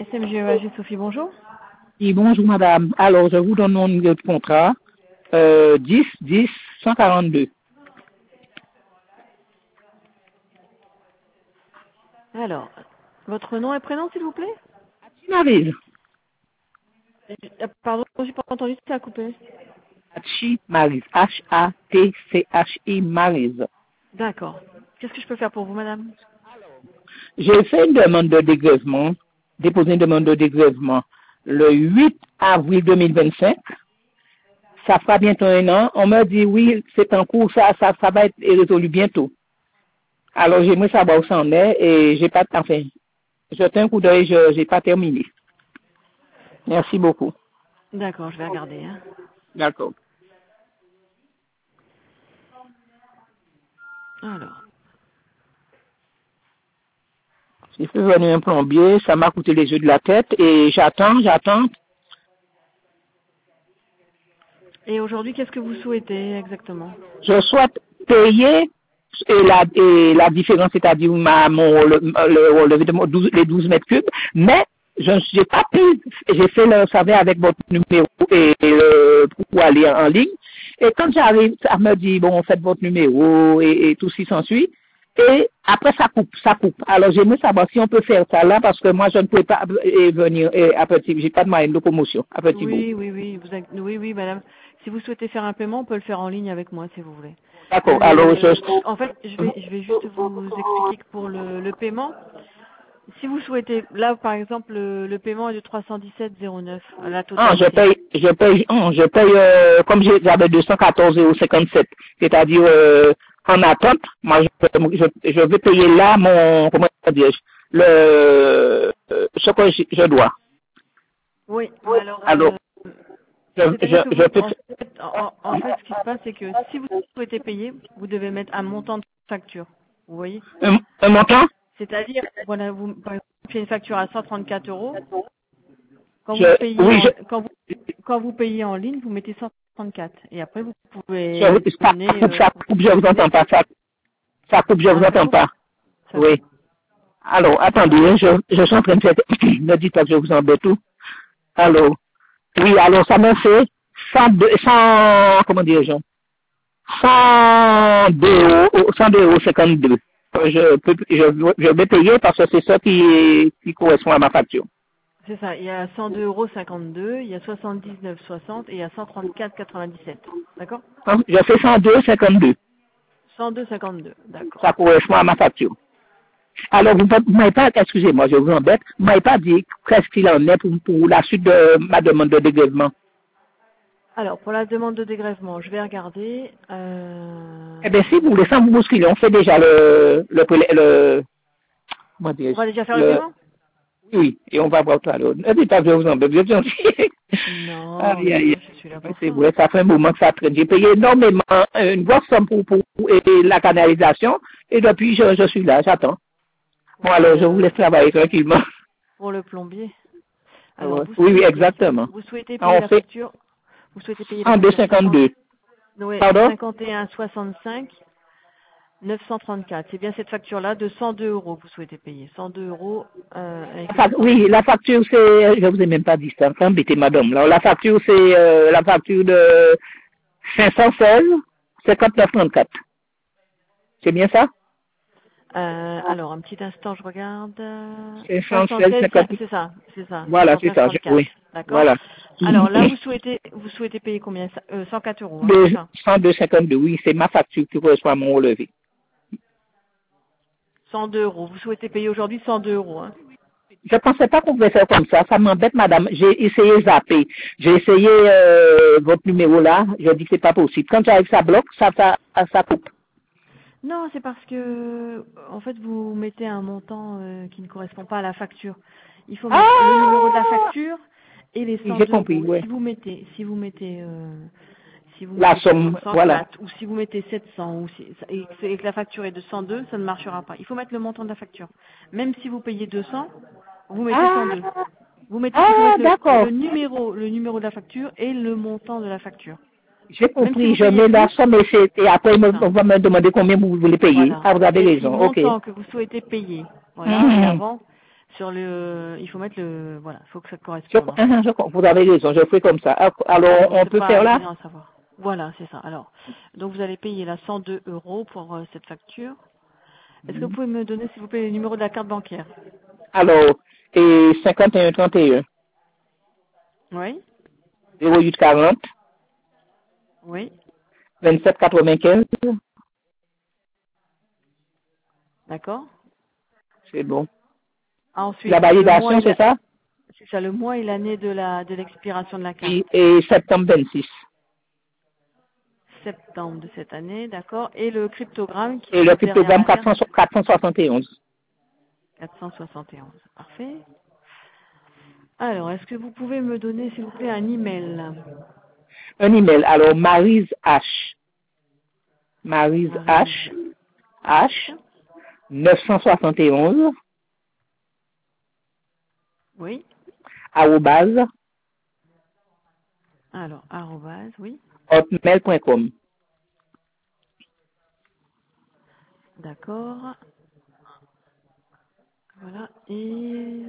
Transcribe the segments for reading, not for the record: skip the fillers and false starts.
SMGEAG Sophie, bonjour. Oui, bonjour madame. Alors, je vous donne mon numéro de contrat. 10 10 142. Alors, votre nom et prénom, s'il vous plaît? Maryse. Pardon, j'ai pas entendu, ça a coupé. Hatchi Maryse. Hatchi Maryse. D'accord. Qu'est-ce que je peux faire pour vous, madame? J'ai fait une demande de dégrèvement, déposé une demande de dégrèvement le 8 avril 2025. Ça fera bientôt un an. On m'a dit oui, c'est en cours, ça va être résolu bientôt. Alors, j'aimerais savoir où ça en est et j'ai pas, enfin, jeté un coup d'œil, je n'ai pas terminé. Merci beaucoup. D'accord, je vais regarder. Hein. D'accord. Alors. J'ai fait venir un plombier, ça m'a coûté les yeux de la tête et j'attends. Et aujourd'hui, qu'est-ce que vous souhaitez exactement? Je souhaite payer la différence, c'est-à-dire le relevé de les 12 mètres cubes, mais je n'ai pas pu, j'ai fait le savoir avec votre numéro pour aller en ligne. Et quand j'arrive, ça me dit, bon, faites votre numéro et tout ce qui s'ensuit. Et après, ça coupe. Alors, j'aimerais savoir si on peut faire ça là, parce que moi, je ne peux pas venir à Petit, j'ai pas de moyen de locomotion à Petit Bourg. Oui, madame. Si vous souhaitez faire un paiement, on peut le faire en ligne avec moi, si vous voulez. D'accord. Alors, En fait, je vais juste vous expliquer que pour le paiement, si vous souhaitez, là, par exemple, le paiement est de 317,09 à la totalité. Je paye, comme j'avais 214,57, c'est-à-dire, en attente, moi, je vais payer là comment dire, ce que je dois. Oui, alors, Alors, en fait, ce qui se passe, c'est que si vous souhaitez payer, vous devez mettre un montant de facture. Vous voyez? Un montant? C'est-à-dire, voilà, vous, par exemple, vous faites une facture à 134 euros. Quand vous payez en ligne, vous mettez 134. Et après, vous pouvez ça coupe, je vous entends pas. Ça coupe, je vous entends pas. Oui. Alors, attendez, je suis en train de faire, ne dites pas que je vous embête tout. Alors, oui, alors ça me fait 102,52 €. Je vais payer parce que c'est ça qui correspond à ma facture. C'est ça, il y a 102,52 €, il y a 79,60 et il y a 134,97. D'accord? Je fais 102,52. 102,52, d'accord. Ça correspond à ma facture. Alors, vous ne m'avez pas, excusez-moi, je vous embête, vous ne m'avez pas dit qu'est-ce qu'il en est pour la suite de ma demande de dégrèvement. Alors, pour la demande de dégrèvement, je vais regarder. Eh bien, si vous voulez, sans vous bousculer, on fait déjà comment dire, on va déjà faire le paiement? Oui, et on va voir tout à l'heure. Ne dites pas que je vous embête, vous êtes gentil. Non, je suis là pour c'est vrai, ça fait un moment que ça traîne. J'ai payé énormément, une grosse somme pour la canalisation, et depuis, je suis là, j'attends. Bon, alors, je vous laisse travailler tranquillement. Pour le plombier. Alors, oui, exactement. Vous souhaitez payer la facture? Vous souhaitez payer la facture? 2,52. Oui, Pardon? 51,65, 934. C'est bien cette facture-là de 102 €. Vous souhaitez payer 102 €. Oui, la facture, c'est, je vous ai même pas dit ça, embêtez madame. Là, la facture, c'est la facture de 516, 59,34. C'est bien ça? Alors, un petit instant, je regarde. 516, 59. C'est ça. Voilà, c'est ça, oui. D'accord. Voilà. Alors là, vous souhaitez payer combien? 104 €. Hein, 102,52, oui, c'est ma facture qui correspond à mon relevé. 102 €. Vous souhaitez payer aujourd'hui 102 €. Hein. Je pensais pas qu'on pouvait faire comme ça. Ça m'embête, madame. J'ai essayé de zapper. J'ai essayé votre numéro là. Je dis que c'est pas possible. Quand j'arrive, ça bloque, ça coupe. Non, c'est parce que, en fait, vous mettez un montant qui ne correspond pas à la facture. Il faut mettre le numéro de la facture et les 102 €. J'ai compris, ouais. Si vous mettez la somme, 104, voilà. Ou si vous mettez 700 et que la facture est de 102, ça ne marchera pas. Il faut mettre le montant de la facture. Même si vous payez 200, vous mettez 102. Vous mettez le numéro de la facture et le montant de la facture. J'ai compris, je mets la somme et après on va me demander combien vous voulez payer. Voilà. Ah, vous avez raison, Le montant que vous souhaitez payer, voilà, et avant, il faut mettre voilà, il faut que ça corresponde. Vous avez raison, je fais comme ça. Alors, on peut faire là? À savoir. Voilà, c'est ça. Alors, donc vous allez payer là 102 € pour cette facture. Est-ce que vous pouvez me donner, s'il vous plaît, le numéro de la carte bancaire? Alors, et 5131. Oui. 0840. Oui. 2795. D'accord. C'est bon. Ensuite, La validation, c'est ça? C'est ça, le mois et l'année de l'expiration de la carte. Et septembre 26. Septembre de cette année, d'accord. Et le cryptogramme qui Et se le trouve derrière cryptogramme la carte? 471. 471. Parfait. Alors, est-ce que vous pouvez me donner, s'il vous plaît, un email? Un email. Alors, Maryse H. Maryse Maryse H. 971. Oui. Arrobase. Alors, arrobase, oui. Hotmail.com. D'accord. Voilà. Et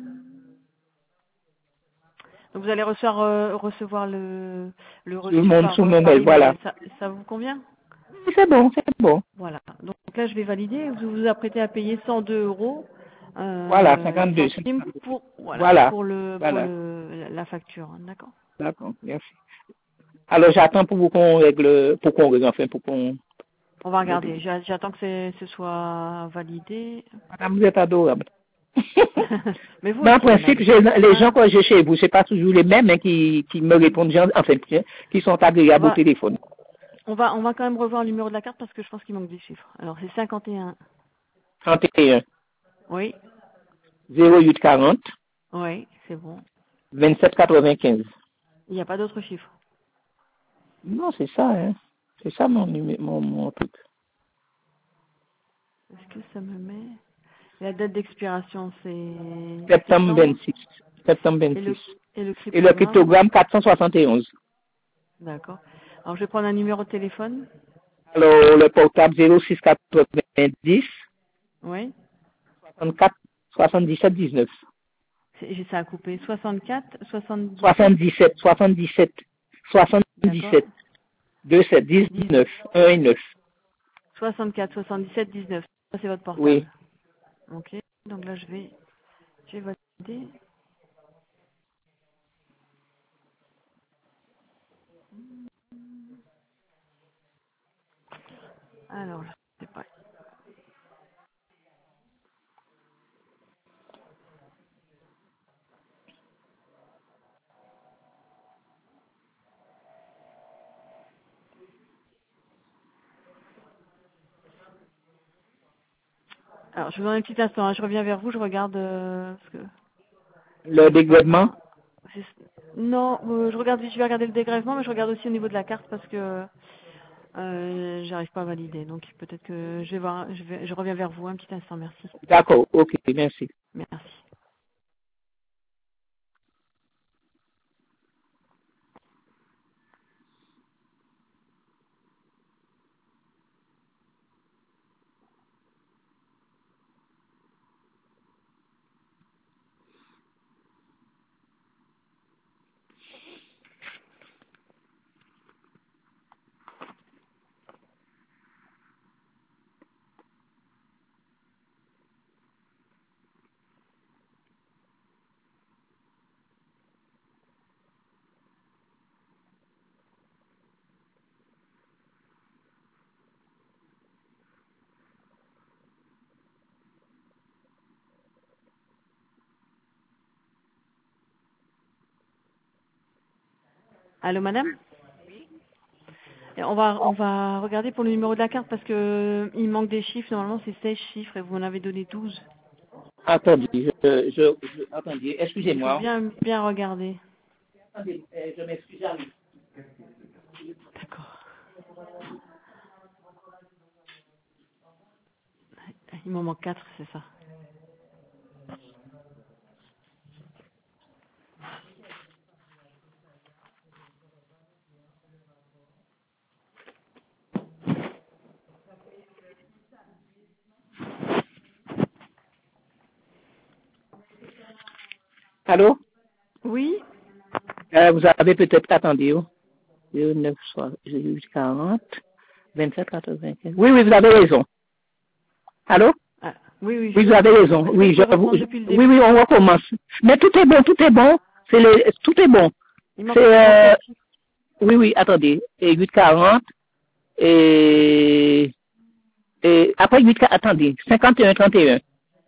donc vous allez recevoir le reçu Sous par mon mail, email. voilà. Ça vous convient? C'est bon, c'est bon. Voilà. Donc là, je vais valider. Vous vous apprêtez à payer 102 € Voilà, 52. centimes Voilà. pour Voilà. la facture. D'accord. D'accord, merci. Alors, j'attends pour qu'on règle, enfin, pour qu'on... On va regarder. J'attends que ce soit validé. Madame, vous êtes adorable. Mais vous Mais en aussi, principe, madame. les gens que j'ai chez vous, c'est pas toujours les mêmes hein, qui me répondent, enfin, qui sont agréables au téléphone. On va quand même revoir le numéro de la carte parce que je pense qu'il manque des chiffres. Alors, c'est 51. 31. Oui. 0840. Oui, c'est bon. 2795. Il n'y a pas d'autres chiffres. Non, c'est ça, hein. C'est ça mon truc. Est-ce que ça me met... La date d'expiration, c'est Septembre septembre. 26. Septembre Et 26. le Et le cryptogramme? cryptogramme 471. D'accord. Alors, je vais prendre un numéro de téléphone. Alors, le portable 0690 Oui. 64 77 19. Ça a coupé. 64, 77. 77, 77, D'accord. 77, 27, 19, 1 et 9. 64, 77, 19. Ça, c'est votre Oui. portable. Ok. Donc là, je vais valider. Alors, je sais pas. Alors, je vous donne un petit instant, hein. Je reviens vers vous, je regarde parce que Le j'arrive pas dégrèvement. Non, je vais regarder le dégrèvement, mais je regarde aussi au niveau de la carte parce que j'arrive pas à valider. Donc peut-être que je vais voir, je reviens vers vous un petit instant, merci. D'accord, ok, merci. Merci. Allô, madame? Et on va regarder pour le numéro de la carte parce que il manque des chiffres. Normalement, c'est 16 chiffres et vous en avez donné 12. Attendez, attendez, Il faut excusez-moi. bien regarder. Attendez, je m'excuse, j'arrive. D'accord. Il m'en manque 4, c'est ça. Allô? Oui? Vous avez peut-être, attendez, 09, 40, 27, 95. Oui, oui, vous avez raison. Allô? Ah, oui, oui, Oui, je vous vous avez entends. raison. Donc, est-ce que Oui, je peux reprendre depuis le oui, début? oui, on recommence. Mais tout est bon, tout est bon. Tout est bon. Il manque C'est, un chiffre. oui, oui, attendez. Et 840, et après 8, attendez, 51, 31.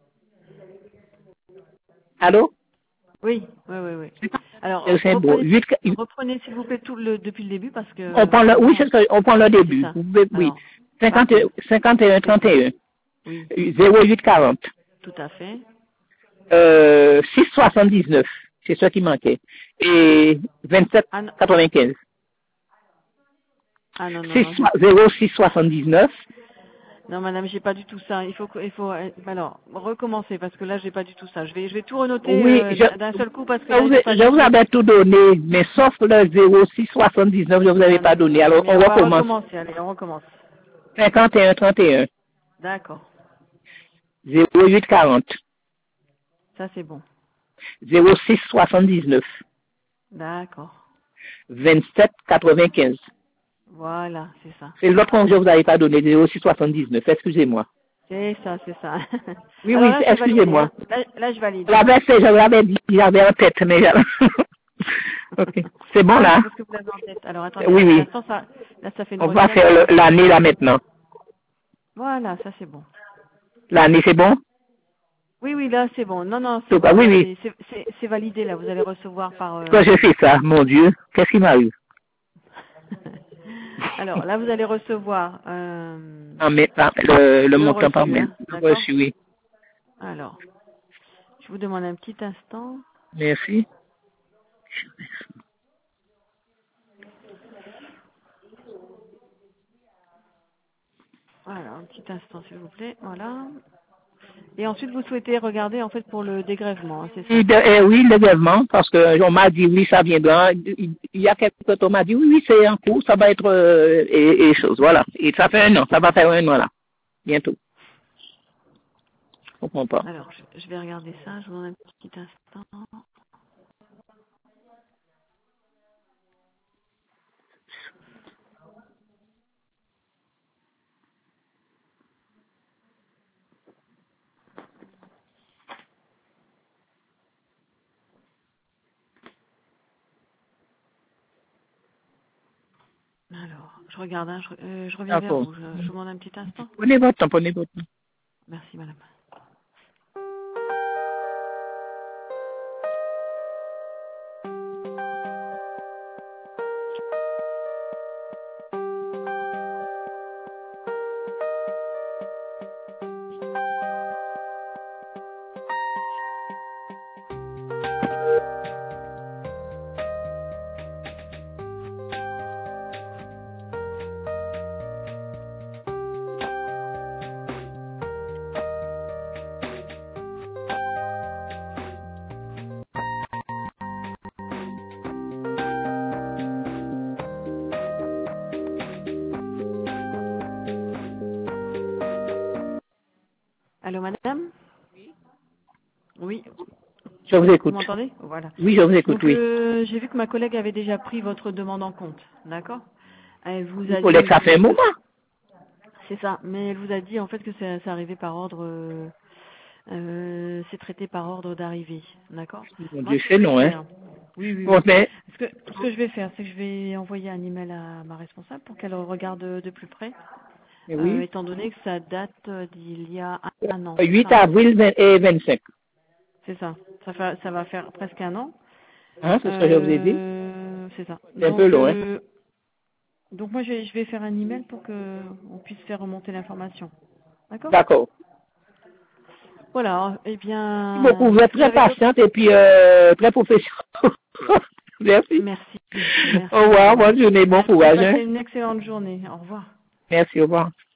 Allô? Oui, oui, oui, oui. Alors, C'est beau. reprenez s'il vous plaît depuis le début parce On que prend le, oui, sinon, c'est ça, on prend le c'est début. ça. Oui. Alors, 50, parfait. 51, 31. Oui, 0840. tout à fait. 6,79. C'est ça qui manquait. Et Ah non, 27,95. ah non, non, non, 06,79. non, madame, j'ai pas du tout ça. Alors, recommencer parce que là, j'ai pas du tout ça. Je vais tout renoter Oui, d'un seul coup parce que là, j'ai pas je du vous tout. avais tout donné, mais sauf le 06,79, je vous avais Ah pas non, donné. non, Alors, mais on on va recommence. recommencer. Allez, on recommence. 51, 31. D'accord. 0840. Ça, c'est bon. 06,79. D'accord. 27,95. Voilà, c'est ça. C'est l'autre que je vous avais pas donné, 06,79. Excusez-moi. C'est ça, c'est ça. Oui, Alors oui, là, je vais valider. excusez-moi. Hein. Là, je valide. Je l'avais dit, j'avais en tête, mais ok. C'est bon Ah, là? c'est parce que vous l'avez en tête. Alors, attendez Oui, un petit oui. instant. Là, ça fait une On va requête. faire l'année là maintenant. Voilà, ça, c'est bon. L'année, c'est bon? Oui, oui, là, c'est bon. Non, non, En c'est tout cas, bon. oui, Là, oui. c'est validé. Là, vous allez recevoir par... Quand j'ai fait ça, mon Dieu, qu'est-ce qui m'arrive? Alors, là, vous allez recevoir En mettant le le montant par reçu, mail. hein. Le D'accord? reçu, oui. Alors, je vous demande un petit instant. Merci. Voilà, un petit instant, s'il vous plaît. Voilà. Et ensuite, vous souhaitez regarder, en fait, pour le dégrèvement, hein, c'est ça? Oui, l'événement, parce que on m'a dit oui, ça viendra. Il y a quelques temps, on m'a dit oui, oui, c'est en cours, ça va être et chose, voilà. Et ça fait un an, ça va faire un an là, bientôt. Je comprends pas. Alors, je vais regarder ça. Je vous demande un petit instant. Alors, je regarde, hein, je reviens vers D'accord. vous. Je vous demande un petit instant. Prenez votre temps, prenez votre temps. Merci, madame. Allô, madame? Oui. Je vous Vous écoute. m'entendez? Voilà. Oui, je vous écoute, Donc, oui. j'ai vu que ma collègue avait déjà pris votre demande en compte. D'accord? Elle vous Vous a voulez que dit ça fait un moment. c'est ça, mais elle vous a dit en fait que c'est arrivé par ordre, c'est traité par ordre d'arrivée, d'accord? Mon Moi, Dieu, ce que c'est je vais long, hein. faire, oui, oui, Bon, oui. mais, Ce que je vais faire, c'est que je vais envoyer un email à ma responsable pour qu'elle regarde de plus près, oui. étant donné que ça date d'il y a un an, c'est 8 ça, hein? avril et 25. C'est ça. Ça va faire presque un an. Hein, c'est ce que je vous ai dit. C'est ça. C'est un peu long, hein. Donc moi, je vais faire un email pour que on puisse faire remonter l'information. D'accord? D'accord. Voilà, eh Merci beaucoup. bien, Vous êtes est-ce que vous très avez d'autres? patiente et puis très professionnelle. Merci. Merci, Au merci revoir. madame. Bonne journée. Bon Merci, courage. Hein. passez une excellente journée. Au revoir. Merci. Au revoir.